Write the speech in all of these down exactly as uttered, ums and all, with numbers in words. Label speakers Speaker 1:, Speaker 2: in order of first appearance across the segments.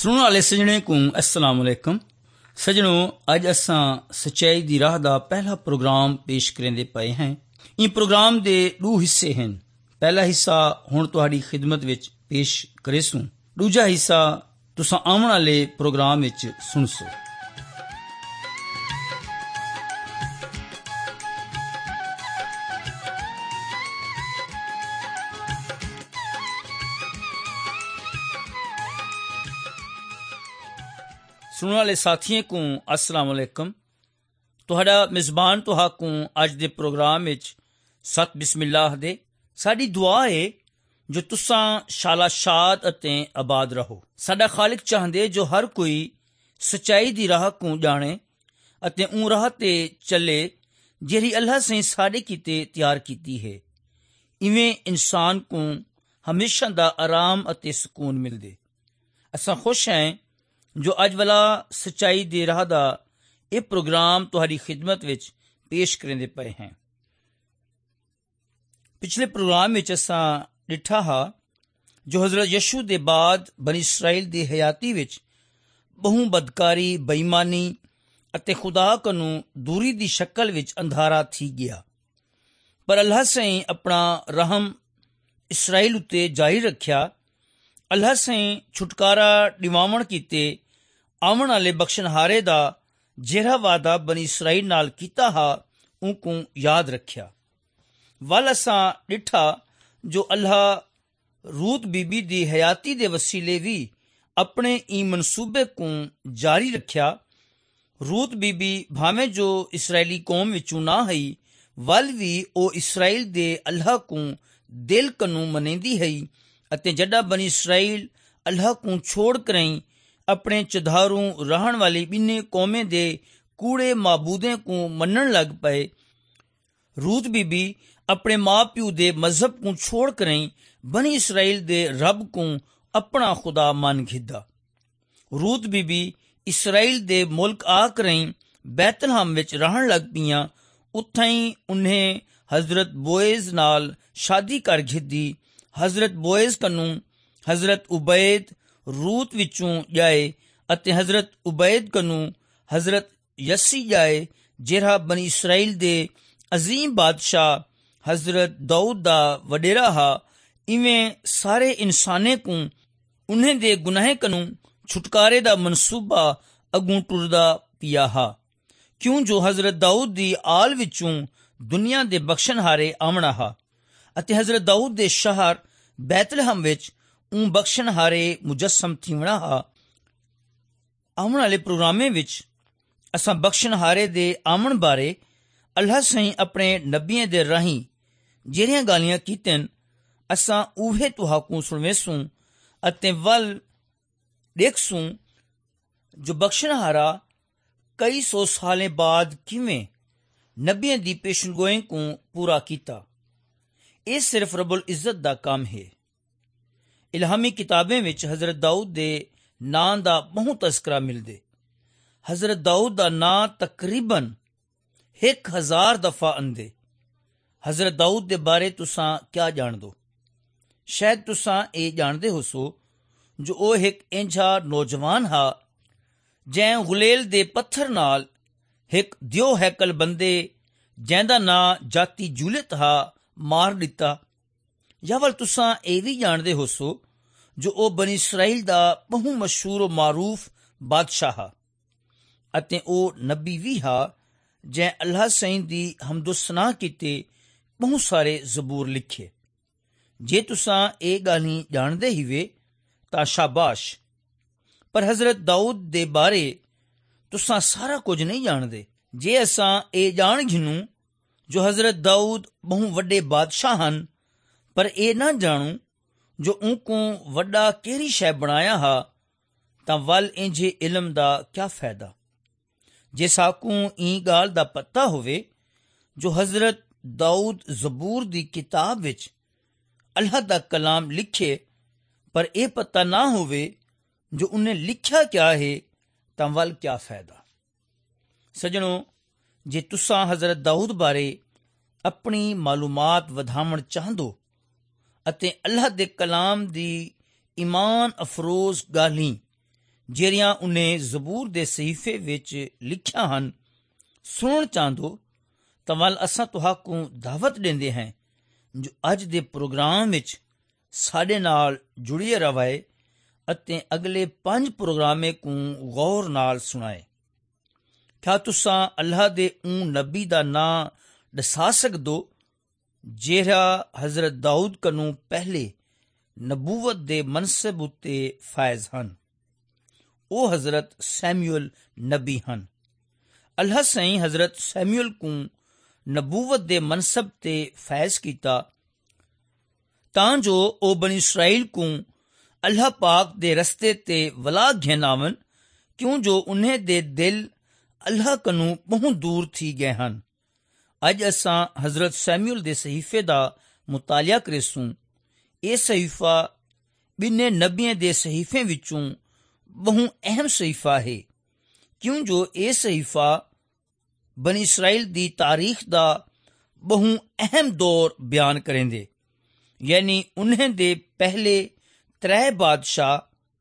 Speaker 1: सुनने वाले सजने को अस्सलाम वालेकुम। सजनों, अज असां सच्चाई दी राह दा पहला प्रोग्राम पेश करेंदे पए हैं। इन प्रोग्राम दे दो हिस्से हैं। पहला हिस्सा हुण तुहाडी खिदमत विच पेश करेसूं, दूजा हिस्सा तुसां आउण वाले प्रोग्राम विच सुणसो। सुनने वाले साथियों को अस्सलाम वालेकुम। तुहाडा मेज़बान तुहाकू अज दे प्रोग्राम विच सत बिस्मिल्लाह दे। साडी दुआ है जो तुसां शाला शाद अते आबाद रहो। साडा खालिक चाहंदे जो हर कोई सच्चाई दी राह को जाने अते उं राह ते चले जेहड़ी अल्लाह से साडे किते तैयार कीती है। इवें इंसान को हमेशा दा आराम अते सुकून मिलदे। असां खुश हैं जो अज वाला सच्चाई दे राह दा ये प्रोग्राम तुहाडी खिदमत विच पेश करेंदे पए हैं। पिछले प्रोग्राम विच असां डिठा हा जो हजरत यशू दे बाद बनी इसराइल दी हयाती विच बहु बदकारी, बेईमानी अते खुदा कनू दूरी दी शक्ल विच अंधारा थी गया, पर अल्लाह से अपना रहम इसराइल उते जारी रखिया। अल्लाह से छुटकारा दिवावण कीते आवन वाले बख्शनहारे दा जेड़ा वादा बनी इसराइल नाल कीता हा उनको याद रखिया। वल असां डिठा जो अल्लाह रूत बीबी दी हयाती दे वसीले भी अपने ई मनसूबे को जारी रखिया। रूत बीबी भावें जो इसराइली कौम विचों ना हई, वल भी ओ इसराइल दे अल्लाह को दिल कनू मनेंदी हई अते जड्डा बनी इसराइल अल्लाह को छोड़ करई अपने चधारू रहन वाली बिन्ने कौमें दे कूड़े माबूदें को मनन लग पए, रूत बीबी अपने माँ प्यू दे मजहब को छोड़ करई बनी इसराइल दे रब को अपना खुदा मान घिदा। रूत बीबी इसराइल दे मुल्क आ करई बैतलहम विच रहन लग पियां। उत्थई उन्हें हजरत बोएज नाल शादी कर घिदी। हजरत बोएज कनू हजरत उबैद रूत विचों जाए अते हजरत उबैद कनू हजरत यसी जाए जेड़ा बनी इसराइल दे अजीम बादशाह हजरत दाऊद दा वडेरा हा। इवें सारे इंसाने को उन्हें दे गुनाहे कनू छुटकारे दा मनसूबा अगू टुरदा पिया हा, क्यों जो हजरत दाऊद दी आल विचों दुनिया दे बख्शनहारे आवना हा अते हजरत दाऊद दे शहर बैतलहम विच ऊं बख्शनहारे मुजस्सम थीवना हा। आवन वाले प्रोग्रामें विच असां बख्शनहारे दे आमन बारे अल्लाह सही अपने नबियें दे राहीं जेहड़ियां गालियां कीतन असां उहे तुहाकू सुणवेसूं अते वल देखसूं जो बख्शनहारा कई सौ सालें बाद किवें नबियें दी पेशनगोई को पूरा कीता। यह सिर्फ रब्बुल इज्जत दा काम है। इल्हामी किताबें विच हजरत दाऊद दे नां दा बहु तस्करा मिलदे। हजरत दाऊद दा नां तकरीबन एक हजार दफा आंदे। हजरत दाऊद दे बारे तुसां क्या जान दो? शायद तुसां ए जानदे हो सो जो ओ एक इंझा नौजवान हा जैं गुलेल दे पत्थर नाल एक दियो हैकल बंदे जैंदा नां जाती जूलियत हा मार दिता। या वल तुसां ए भी जानदे हो सो जो ओ बनी इसराइल दा बहु मशहूर व मारूफ बादशाह हा अते ओ नबी भी हा जै अल्लाह सईं दी हमदुसना कीते बहु सारे जबूर लिखे। जे तुसां ए गाली जानदे ही वे तां शाबाश, पर हजरत दाऊद दे बारे तुसां सारा कुछ नहीं जानदे। जे असां ए जान घिनूं जो हजरत दाऊद बहु वड्डे बादशाह हन, पर ए ना जानू जो उनको वड्डा केरी शै बनाया हा, तां वल इंजे इल्म दा क्या फायदा। जे साकू ई गाल दा पता होवे जो हजरत दाऊद जबूर दी किताब विच अल्लाह दा कलाम लिखे, पर ए पता ना होवे जो उन्हें लिखा क्या है, तां वल क्या फायदा। सजनों, जे तुसां हजरत दाऊद बारे अपनी मालूमात वधावण चाहंदो अते अल्लाह दे कलाम दी ईमान अफरोज गाली ਜਿਹੜੀਆਂ ਉਹਨੇ ਜ਼ਬੂਰ ਦੇ ਸਹੀਫੇ ਵਿੱਚ ਲਿਖੀਆਂ ਹਨ ਸੁਣਨ ਚਾਹੁੰਦੋ ਤਾਂ ਵੱਲ ਅਸਾਂ ਤੁਹਾਨੂੰ ਦਾਵਤ ਦਿੰਦੇ ਹਾਂ ਜੋ ਅੱਜ ਦੇ ਪ੍ਰੋਗਰਾਮ ਵਿੱਚ ਸਾਡੇ ਨਾਲ ਜੁੜੀਏ ਰਵਾਏ ਅਤੇ ਅਗਲੇ ਪੰਜ ਪ੍ਰੋਗਰਾਮੇ ਨੂੰ ਗੌਰ ਨਾਲ ਸੁਣਾਏ। ਕਿਆ ਤੁਸਾਂ ਅੱਲਾਹ ਦੇ ਉਹ ਨਬੀ ਦਾ ਨਾਂ ਦੱਸਾ ਸਕਦੋ ਜਿਹੜਾ ਹਜ਼ਰਤ ਦਾਊਦ ਕਨੂੰ ਪਹਿਲੇ ਨਬੂਵਤ ਦੇ ਮਨਸਬ ਉੱਤੇ ਫਾਇਜ਼ ਹਨ? ਉਹ ਹਜ਼ਰਤ ਸੈਮੂਅਲ ਨਬੀ ਹਨ। ਅੱਲਾਹ ਸਹੀਂ ਹਜ਼ਰਤ ਸੈਮੂਅਲ ਨੂੰ ਨਬੂਵਤ ਦੇ ਮਨਸਬ ਤੇ ਫੈਜ਼ ਕੀਤਾ ਤਾਂ ਜੋ ਉਹ ਬਨੀ ਇਸਰਾਈਲ ਨੂੰ ਅੱਲਾਹ ਪਾਕ ਦੇ ਰਸਤੇ ਤੇ ਵਲਾ ਘਿਨਾਵਨ, ਕਿਉਂ ਜੋ ਉਨ੍ਹੇ ਦੇ ਦਿਲ ਅੱਲਾਹ ਕਨੂੰ ਬਹੁਤ ਦੂਰ ਥੀ ਗਏ ਹਨ। ਅੱਜ ਅਸਾਂ ਹਜ਼ਰਤ ਸੈਮੂਅਲ ਦੇ ਸਹੀਫੇ ਦਾ ਮੁਤਾਲਿਆ ਕਰੀਸੂੰ। ਇਹ ਸਹੀਫਾ ਬਿਨੇ ਨਬੀਆਂ ਦੇ ਸਹੀਫੇ ਵਿੱਚੋਂ ਬਹੁਤ ਅਹਿਮ ਸਹੀਫਾ ਹੈ, ਕਿਉਂ ਜੋ ਇਹ ਸਹੀਫਾ ਬਨੀ ਇਸਰਾਈਲ ਦੀ ਤਾਰੀਖ ਦਾ ਬਹੁਤ ਅਹਿਮ ਦੌਰ ਬਿਆਨ ਕਰੇਂਦੇ, ਯਾਨੀ ਉਨ੍ਹੇ ਦੇ ਪਹਿਲੇ ਤਰੇ ਬਾਦਸ਼ਾਹ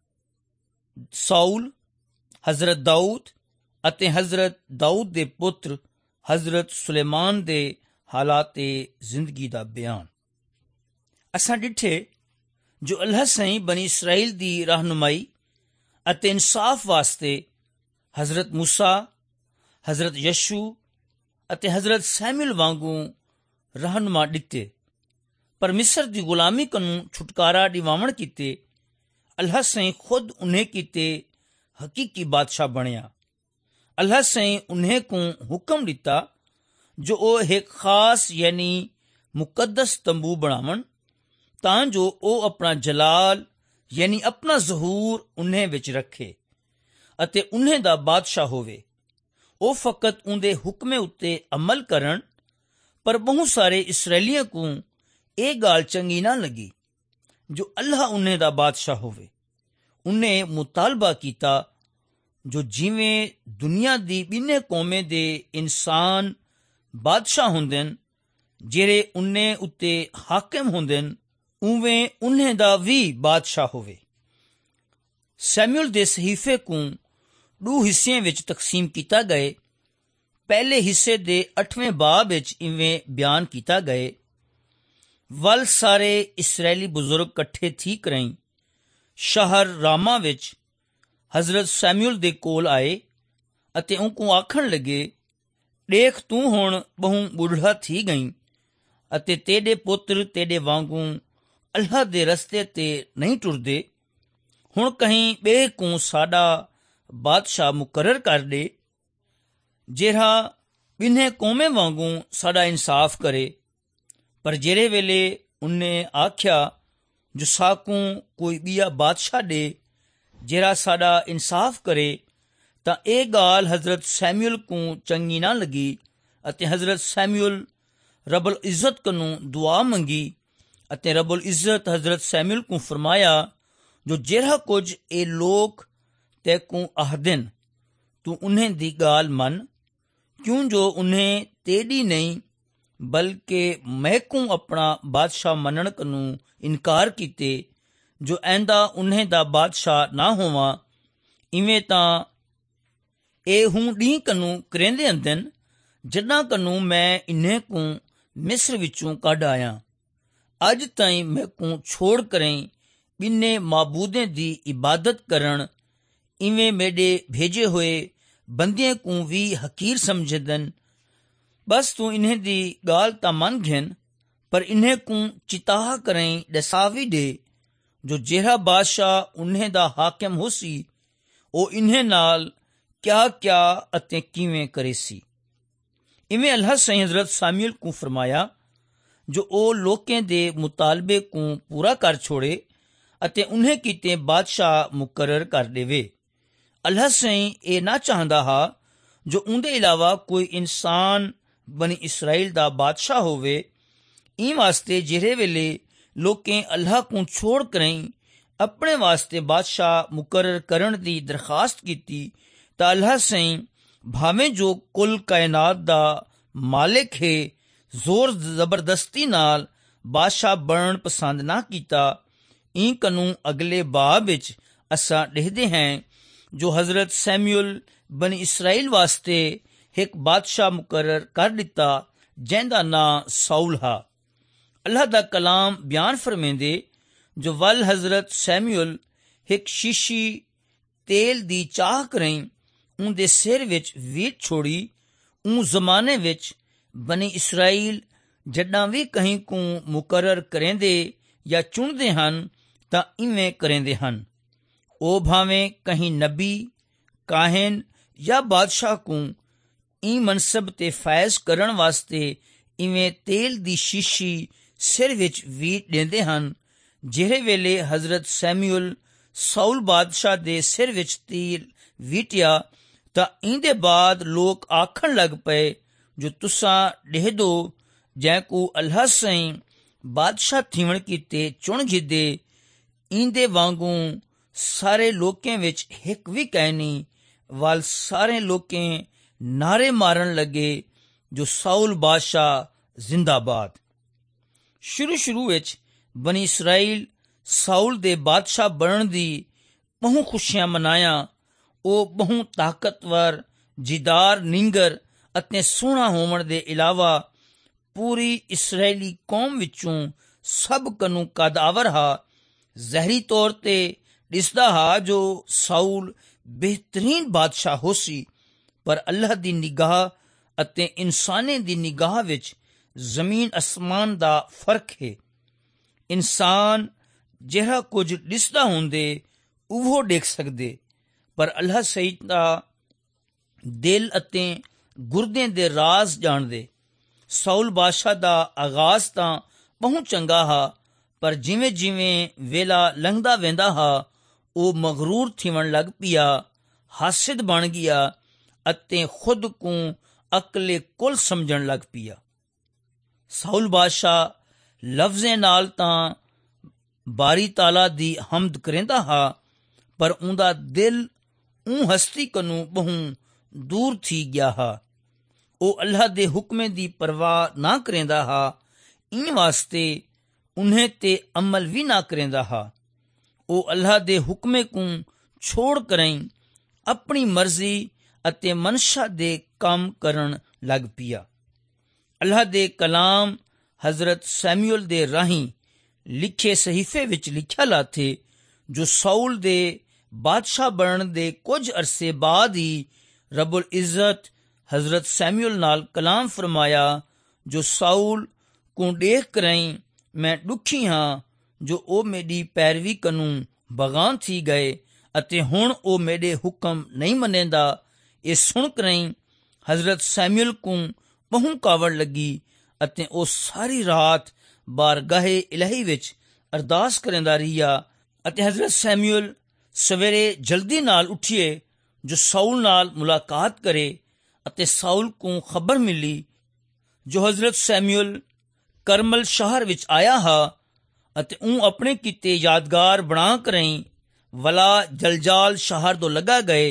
Speaker 1: ਸਾਊਲ, ਹਜ਼ਰਤ ਦਾਊਦ ਅਤੇ ਹਜ਼ਰਤ ਦਾਊਦ ਦੇ ਪੁੱਤਰ ਹਜ਼ਰਤ ਸੁਲੇਮਾਨ ਦੇ ਹਾਲਾਤ ਜ਼ਿੰਦਗੀ ਦਾ ਬਿਆਨ। ਅਸਾਂ ਡਿੱਠੇ ਜੋ ਅੱਲਾਹ ਸਹੀਂ ਬਨੀ ਇਸਰਾਈਲ ਦੀ ਰਹਿਨੁਮਾਈ ਅਤੇ ਇਨਸਾਫ ਵਾਸਤੇ ਹਜ਼ਰਤ ਮੂਸਾ, ਹਜ਼ਰਤ ਯਸ਼ੂ ਅਤੇ ਹਜ਼ਰਤ ਸੈਮੂਅਲ ਵਾਂਗੂ ਰਹਿਨੁਮਾ ਦਿੱਤੇ, ਪਰ ਮਿਸਰ ਦੀ ਗੁਲਾਮੀ ਕਨੂੰ ਛੁਟਕਾਰਾ ਦਿਵਾਵਣ ਕੀਤੇ ਅੱਲਾਹ ਸਹੀਂ ਖੁਦ ਉਨ੍ਹੇ ਕੀਤੇ ਹਕੀਕੀ ਬਾਦਸ਼ਾਹ ਬਣਿਆ। ਅੱਲਾਹ ਸਹੀਂ ਉਨ੍ਹੇ ਕੋ ਹੁਕਮ ਦਿੱਤਾ ਜੋ ਉਹ ਇੱਕ ਖਾਸ ਯਾਨੀ ਮੁਕੱਦਸ ਤੰਬੂ ਬਣਾਵਣ ਤਾਂ ਜੋ ਉਹ ਆਪਣਾ ਜਲਾਲ ਯਾਨੀ ਆਪਣਾ ਜ਼ਹੂਰ ਉਨ੍ਹੇ ਵਿੱਚ ਰੱਖੇ ਅਤੇ ਉਨ੍ਹੇ ਦਾ ਬਾਦਸ਼ਾਹ ਹੋਵੇ। ਉਹ ਫਕਤ ਉਹਦੇ ਹੁਕਮੇ ਉੱਤੇ ਅਮਲ ਕਰਨ, ਪਰ ਬਹੁਤ ਸਾਰੇ ਇਸਰਾਏਲੀਆਂ ਨੂੰ ਇਹ ਗੱਲ ਚੰਗੀ ਨਾ ਲੱਗੀ ਜੋ ਅੱਲਾਹ ਉਨ੍ਹੇ ਦਾ ਬਾਦਸ਼ਾਹ ਹੋਵੇ। ਉਹਨੇ ਮੁਤਾਲਬਾ ਕੀਤਾ ਜੋ ਜਿਵੇਂ ਦੁਨੀਆ ਦੀ ਬਿਨੇ ਕੌਮੇ ਦੇ ਇਨਸਾਨ ਬਾਦਸ਼ਾਹ ਹੁੰਦੇ ਨੇ ਜਿਹੜੇ ਉਨ੍ਹੇ ਉੱਤੇ ਹਾਕਿਮ ਹੁੰਦੇ ਨੇ, ਉਵੇਂ ਉਨ੍ਹੇ ਦਾ ਵੀ ਬਾਦਸ਼ਾਹ ਹੋਵੇ। ਸੈਮੂਅਲ ਦੇ ਸਹੀਫੇ ਨੂੰ ਦੋ ਹਿੱਸਿਆਂ ਵਿੱਚ ਤਕਸੀਮ ਕੀਤਾ ਗਏ। ਪਹਿਲੇ ਹਿੱਸੇ ਦੇ ਅੱਠਵੇਂ ਬਾਬ ਵਿੱਚ ਇਵੇਂ ਬਿਆਨ ਕੀਤਾ ਗਏ, ਵੱਲ ਸਾਰੇ ਇਸਰਾਏਲੀ ਬਜ਼ੁਰਗ ਇਕੱਠੇ ਥੀ ਕਰਈ ਸ਼ਹਿਰ ਰਾਮਾ ਵਿੱਚ ਹਜ਼ਰਤ ਸੈਮੂਅਲ ਦੇ ਕੋਲ ਆਏ ਅਤੇ ਉਹ ਕੋ ਆਖਣ ਲੱਗੇ, ਦੇਖ ਤੂੰ ਹੁਣ ਬਹੁ ਬੁੱਢਾ ਥੀ ਗਈ ਅਤੇ ਤੇਰੇ ਪੁੱਤਰ ਤੇਰੇ ਵਾਂਗੂ ਅੱਲਾਹ ਦੇ ਰਸਤੇ ਤੇ ਨਹੀਂ ਟੁਰਦੇ। ਹੁਣ ਕਹੀਂ ਬੇ ਕੋ ਸਾਡਾ ਬਾਦਸ਼ਾਹ ਮੁਕਰਰ ਕਰ ਦੇ ਜਿਹੜਾ ਬਿਨੇ ਕੌਮੇ ਵਾਂਗੂ ਸਾਡਾ ਇਨਸਾਫ ਕਰੇ। ਪਰ ਜਿਹੜੇ ਵੇਲੇ ਉਹਨੇ ਆਖਿਆ ਜੋ ਸਾਕੂ ਕੋਈ ਬੀਆ ਬਾਦਸ਼ਾਹ ਦੇ ਜਿਹੜਾ ਸਾਡਾ ਇਨਸਾਫ ਕਰੇ, ਤਾਂ ਇਹ ਗੱਲ ਹਜ਼ਰਤ ਸੈਮੂਅਲ ਨੂੰ ਚੰਗੀ ਨਾ ਲੱਗੀ ਅਤੇ ਹਜ਼ਰਤ ਸੈਮੂਅਲ ਰੱਬੁਲ ਇੱਜ਼ਤ ਕਨੂੰ ਦੁਆ ਮੰਗੀ ਅਤੇ ਰੱਬੁਲ ਇੱਜ਼ਤ ਹਜ਼ਰਤ ਸੈਮੂਅਲ ਨੂੰ ਫਰਮਾਇਆ ਜੋ ਜਿਹੜਾ ਕੁਝ ਇਹ ਲੋਕ ਤੇ ਕੋ ਆਖਦਨ ਤੂੰ ਉਨ੍ਹੇ ਦੀ ਗੱਲ ਮੰਨ, ਕਿਉਂ ਜੋ ਉਨ੍ਹੇ ਤੇਰੀ ਨਹੀਂ ਬਲਕਿ ਮੈਂ ਕੋ ਆਪਣਾ ਬਾਦਸ਼ਾਹ ਮੰਨਣ ਕਨੂੰ ਇਨਕਾਰ ਕੀਤੇ ਜੋ ਐਂਦਾ ਉਨ੍ਹੇ ਦਾ ਬਾਦਸ਼ਾਹ ਨਾ ਹੋਵਾਂ। ਇਵੇਂ ਤਾਂ ਇਹ ਹੂੰ ਡੀ ਕਨੂੰ ਕਰੇਂਦੇ ਅੰਦਨ ਜਿਨ੍ਹਾਂ ਕਨੂੰ ਮੈਂ ਇਨ੍ਹੇ ਕੋ ਮਿਸਰ ਵਿੱਚੋਂ ਕੱਢ ਆਇਆ। ਅੱਜ ਤਾਈਂ ਮੈਂ ਕੋ ਛੋੜ ਕਰੇਂ ਬਿਨੇ ਮਾਬੂਦੇ ਦੀ ਇਬਾਦਤ ਕਰਨ, ਇਵੇਂ ਮੇਰੇ ਭੇਜੇ ਹੋਏ ਬੰਦਿਆਂ ਕੋ ਵੀ ਹਕੀਰ ਸਮਝਦਨ। ਬਸ ਤੂੰ ਇਨ੍ਹੇ ਦੀ ਗੱਲ ਤਾਂ ਮੰਨ ਘਿਨ, ਪਰ ਇਨ੍ਹੇ ਕੋ ਚਿਤਾਹ ਕਰੇਂ ਦਸਾਵੀ ਦੇ ਜੋ ਜਿਹੜਾ ਬਾਦਸ਼ਾਹ ਉਨ੍ਹੇ ਦਾ ਹਾਕਿਮ ਹੋ ਸੀ ਉਹ ਇਨ੍ਹੇ ਨਾਲ ਕਿਆ ਕਿਆ ਅਤੇ ਕਿਵੇਂ ਕਰੇ ਸੀ। ਇਵੇਂ ਅੱਲਾਹ ਸਹੀਂ ਹਜ਼ਰਤ ਸੈਮੂਅਲ ਕੋ ਫਰਮਾਇਆ ਜੋ ਉਹ ਲੋਕਾਂ ਦੇ ਮੁਤਾਲਬੇ ਕੋ ਪੂਰਾ ਕਰ ਛੋੜੇ ਅਤੇ ਉਨ੍ਹੇ ਕੀਤੇ ਬਾਦਸ਼ਾਹ ਮੁਕਰਰ ਕਰ ਦੇਵੇ। ਅੱਲਾਹ ਸਹੀਂ ਇਹ ਨਾ ਚਾਹੁੰਦਾ ਹਾ ਜੋ ਉਹਦੇ ਇਲਾਵਾ ਕੋਈ ਇਨਸਾਨ ਬਨੀ ਇਸਰਾਈਲ ਦਾ ਬਾਦਸ਼ਾਹ ਹੋਵੇ। ਇਹ ਵਾਸਤੇ ਜਿਹੜੇ ਵੇਲੇ ਲੋकें ਅੱਲਾਹ ਕੋ ਛੋੜ ਕਰਈ ਆਪਣੇ ਵਾਸਤੇ ਬਾਦਸ਼ਾਹ ਮੁਕਰਰ ਕਰਨ ਦੀ ਦਰਖਾਸਤ ਕੀਤੀ ਤਾਂ ਅੱਲਾਹ ਸਹੀਂ ਭਾਵੇਂ ਜੋ ਕੁੱਲ ਕਾਇਨਾਤ ਦਾ ਮਾਲਿਕ ਹੈ ਜ਼ੋਰ ਜ਼ਬਰਦਸਤੀ ਨਾਲ ਬਾਦਸ਼ਾਹ ਬਣਨ ਪਸੰਦ ਨਾ ਕੀਤਾ। ਇਹ ਕਨੂੰ ਅਗਲੇ ਬਾਬ ਵਿੱਚ ਅਸਾਂ ਦੇਖਦੇ ਹਾਂ ਜੋ ਹਜ਼ਰਤ ਸੈਮੂਅਲ ਬਨੀ ਇਸਰਾਈਲ ਵਾਸਤੇ ਇੱਕ ਬਾਦਸ਼ਾਹ ਮੁਕਰਰ ਕਰ ਦਿੱਤਾ ਜਿਹਦਾ ਨਾਂ ਸਾਊਲ ਹਾ। ਅੱਲਾਹ ਦਾ ਕਲਾਮ ਬਿਆਨ ਫਰਮਾਉਂਦੇ ਜੋ ਵੱਲ ਹਜ਼ਰਤ ਸੈਮੂਅਲ ਇੱਕ ਸ਼ੀਸ਼ੀ ਤੇਲ ਦੀ ਚਾਹ ਕਰਈ ਉਹਦੇ ਸਿਰ ਵਿੱਚ ਵੀਟ ਛੋੜੀ। ਉਹ ਜ਼ਮਾਨੇ ਵਿੱਚ ਬਨੀ ਇਸਰਾਈਲ ਜੱਦਾਂ ਵੀ ਕਹੀਂ ਕੋ ਮੁਕਰਰ ਕਰੇਂਦੇ ਜਾਂ ਚੁਣਦੇ ਹਨ ਤਾਂ ਇਵੇਂ ਕਰੇਂਦੇ ਹਨ। ਉਹ ਭਾਵੇਂ ਕਹੀਂ ਨਬੀ, ਕਾਹਿਨ ਜਾਂ ਬਾਦਸ਼ਾਹ ਕੋ ਇਹ ਮਨਸਬ ਤੇ ਫੈਜ਼ ਕਰਨ ਵਾਸਤੇ ਇਵੇਂ ਤੇਲ ਦੀ ਸ਼ੀਸ਼ੀ ਸਿਰ ਵਿੱਚ ਵੀਟ ਦਿੰਦੇ ਹਨ। ਜਿਹੜੇ ਵੇਲੇ ਹਜ਼ਰਤ ਸੈਮੂਅਲ ਸਾਊਲ ਬਾਦਸ਼ਾਹ ਦੇ ਸਿਰ ਵਿੱਚ ਤੇਲ ਵੀਟਿਆ ਤਾਂ ਇਹਦੇ ਬਾਅਦ ਲੋਕ ਆਖਣ ਲੱਗ ਪਏ ਜੋ ਤੁਸਾਂ ਡਹਿ ਦੋ ਜੈ ਕੋ ਅੱਲਾਹ ਸਈ ਬਾਦਸ਼ਾਹ ਥੀਵਣ ਕੀਤੇ ਚੁਣ ਜਿੱਦੇ ਇਹਦੇ ਵਾਂਗੂ ਸਾਰੇ ਲੋਕਾਂ ਵਿੱਚ ਇੱਕ ਵੀ ਕਹਿਨੀ ਵੱਲ ਸਾਰੇ ਲੋਕਾਂ ਨਾਰੇ ਮਾਰਨ ਲੱਗੇ ਜੋ ਸਾਊਲ ਬਾਦਸ਼ਾਹ ਜ਼ਿੰਦਾਬਾਦ। ਸ਼ੁਰੂ ਸ਼ੁਰੂ ਵਿੱਚ ਬਨੀ ਇਸਰਾਈਲ ਸਾਊਲ ਦੇ ਬਾਦਸ਼ਾਹ ਬਣਨ ਦੀ ਬਹੁ ਖੁਸ਼ੀਆਂ ਮਨਾਇਆ। ਉਹ ਬਹੁ ਤਾਕਤਵਰ, ਜਿਦਾਰ, ਨਿੰਗਰ ਅਤੇ ਸੋਹਣਾ ਹੋਣ ਦੇ ਇਲਾਵਾ ਪੂਰੀ ਇਸਰਾਏਲੀ ਕੌਮ ਵਿੱਚੋਂ ਸਭ ਕਨੂੰ ਕਦਾਵਰ ਹਾ। ਜ਼ਹਿਰੀ ਤੌਰ ਤੇ ਦਿਸਦਾ ਹਾ ਜੋ ਸਾਊਲ ਬਿਹਤਰੀਨ ਬਾਦਸ਼ਾਹ ਹੋ ਸੀ, ਪਰ ਅੱਲਾਹ ਦੀ ਨਿਗਾਹ ਅਤੇ ਇਨਸਾਨੇ ਦੀ ਨਿਗਾਹ ਵਿੱਚ ਜ਼ਮੀਨ ਅਸਮਾਨ ਦਾ ਫਰਕ ਹੈ। ਇਨਸਾਨ ਜਿਹੜਾ ਕੁਝ ਦਿਸਦਾ ਹੁੰਦੇ ਉਹ ਦੇਖ ਸਕਦੇ, ਪਰ ਅੱਲਾਹ ਸਈਦ ਦਾ ਦਿਲ ਅਤੇ ਗੁਰਦਿਆਂ ਦੇ ਰਾਜ਼ ਜਾਣਦੇ। ਸਾਊਲ ਬਾਦਸ਼ਾਹ ਦਾ ਆਗਾਜ਼ ਤਾਂ ਬਹੁਤ ਚੰਗਾ ਹਾ, ਪਰ ਜਿਵੇਂ ਜਿਵੇਂ ਵੇਲਾ ਲੰਘਦਾ ਵਹਿੰਦਾ ਹਾ ਉਹ ਮਗਰੂਰ ਥੀਵਣ ਲੱਗ ਪਿਆ, ਹਾਸਿਦ ਬਣ ਗਿਆ ਅਤੇ ਖੁਦ ਕੋ ਅਕਲੇ ਕੁਲ ਸਮਝਣ ਲੱਗ ਪਿਆ। ਸਾਊਲ ਬਾਦਸ਼ਾਹ ਲਫ਼ਜ਼ਾਂ ਨਾਲ ਤਾਂ ਬਾਰੀ ਤਾਲਾ ਦੀ ਹਮਦ ਕਰੇਂਦਾ ਹਾ, ਪਰ ਉਹਦਾ ਦਿਲ ਉਹ ਹਸਤੀ ਕਨੂੰ ਬਹੁ ਦੂਰ ਥੀ ਗਿਆ ਹਾ। ਉਹ ਅੱਲਾਹ ਦੇ ਹੁਕਮੇ ਦੀ ਪਰਵਾਹ ਨਾ ਕਰੇਂਦਾ ਹਾ, ਇਨ ਵਾਸਤੇ ਉन्हें ਤੇ ਅਮਲ ਵੀ ਨਾ ਕਰੇਂਦਾ ਹਾ। ਉਹ ਅੱਲਾਹ ਦੇ ਹੁਕਮੇ ਕੋ ਛੋੜ ਕਰਈ ਆਪਣੀ ਮਰਜ਼ੀ ਅਤੇ ਮਨਸ਼ਾ ਦੇ ਕੰਮ ਕਰਨ ਲੱਗ ਪਿਆ। ਅੱਲਾਹ ਦੇ ਕਲਾਮ ਹਜ਼ਰਤ ਸੈਮੂਅਲ ਦੇ ਰਾਹੀਂ ਲਿਖੇ ਸਹੀਫੇ ਵਿੱਚ ਲਿਖਿਆ ਲਾਥੇ ਜੋ ਸਾਊਲ ਦੇ ਬਾਦਸ਼ਾਹ ਬਣਨ ਦੇ ਕੁਝ ਅਰਸੇ ਬਾਅਦ ਹੀ ਰੱਬੁਲ ਇੱਜ਼ਤ ਹਜ਼ਰਤ ਸੈਮੂਅਲ ਨਾਲ ਕਲਾਮ ਫਰਮਾਇਆ ਜੋ ਸਾਊਲ ਕੋ ਦੇਖ ਕਰਈ ਮੈਂ ਦੁਖੀ ਹਾਂ ਜੋ ਉਹ ਮੇਰੀ ਪੈਰਵੀ ਕਨੂੰ ਬਗਾਨ ਥੀ ਗਏ ਅਤੇ ਹੁਣ ਉਹ ਮੇਰੇ ਹੁਕਮ ਨਹੀਂ ਮੰਨੇਂਦਾ। ਇਹ ਸੁਣ ਕਰਈ ਹਜ਼ਰਤ ਸੈਮੂਅਲ ਕੋ ਬਹੁ ਕਾਵੜ ਲੱਗੀ ਅਤੇ ਉਹ ਸਾਰੀ ਰਾਤ ਬਾਰਗਾਹੇ ਇਲਾਹੀ ਵਿੱਚ ਅਰਦਾਸ ਕਰਦਾ ਰਿਹਾ। ਅਤੇ ਹਜ਼ਰਤ ਸੈਮੂਅਲ ਸਵੇਰੇ ਜਲਦੀ ਨਾਲ ਉੱਠੀਏ ਜੋ ਸਾਊਲ ਨਾਲ ਮੁਲਾਕਾਤ ਕਰੇ ਅਤੇ ਸਾਊਲ ਕੋ ਖਬਰ ਮਿਲੀ ਜੋ ਹਜ਼ਰਤ ਸੈਮੂਅਲ ਕਰਮਲ ਸ਼ਹਿਰ ਵਿੱਚ ਆਇਆ ਹਾ ਅਤੇ ਉਹ ਆਪਣੇ ਕੀਤੇ ਯਾਦਗਾਰ ਬਣਾ ਕਰਈ ਵਲਾ ਜਲਜਾਲ ਸ਼ਹਿਰ ਤੋਂ ਲੱਗਾ ਗਏ।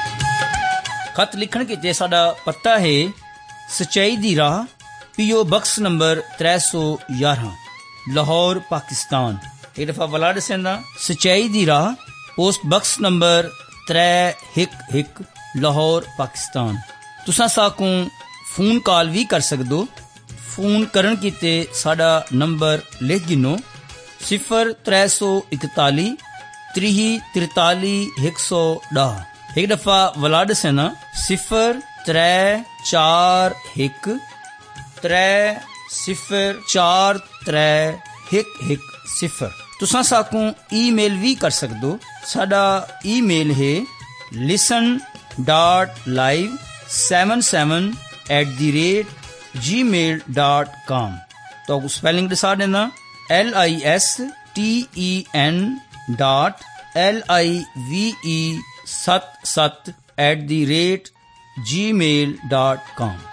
Speaker 1: ਖਤ ਲਿਖਣ ਕੀਤੇ ਸਾਡਾ ਪਤਾ ਹੈ ਸਚਾਈ ਦੀ ਰਾਹ, ਪੀਓ ਬਕਸ ਨੰਬਰ त्रै सौ ग्यारह, ਲਾਹੌਰ, ਪਾਕਿਸਤਾਨ। ਇਹ ਦਫਾ ਵਲਾਡ ਸੈਂਦਾ ਸਚਾਈ ਦੀ ਰਾਹ, ਪੋਸਟ ਬਕਸ ਨੰਬਰ त्रै सौ ग्यारह, ਲਾਹੌਰ, ਪਾਕਿਸਤਾਨ। ਤੁਸਾਂ ਸਾਕੂ ਫੋਨ ਕਾਲ ਵੀ ਕਰ ਸਕਦੋ। ਫੋਨ ਕਰਨ ਕੀਤੇ ਸਾਡਾ ਨੰਬਰ ਲਿਖ ਗਿਨੋ ਸਿਫਰ त्रै सौ इकताली त्रीह तिरताली एक सौ दस। एक दफा वलाड सेना सिफर त्रै चार एक त्रै सिफर चार त्रै एक एक सिफर। तुसां साकू ईमेल भी कर सकदो। साडा ईमेल है listen dot live seven seven at the rate gmail dot com. तो स्पेलिंग दसा देना L I S T E N dot L I V E सत सत at the rate gmail dot com.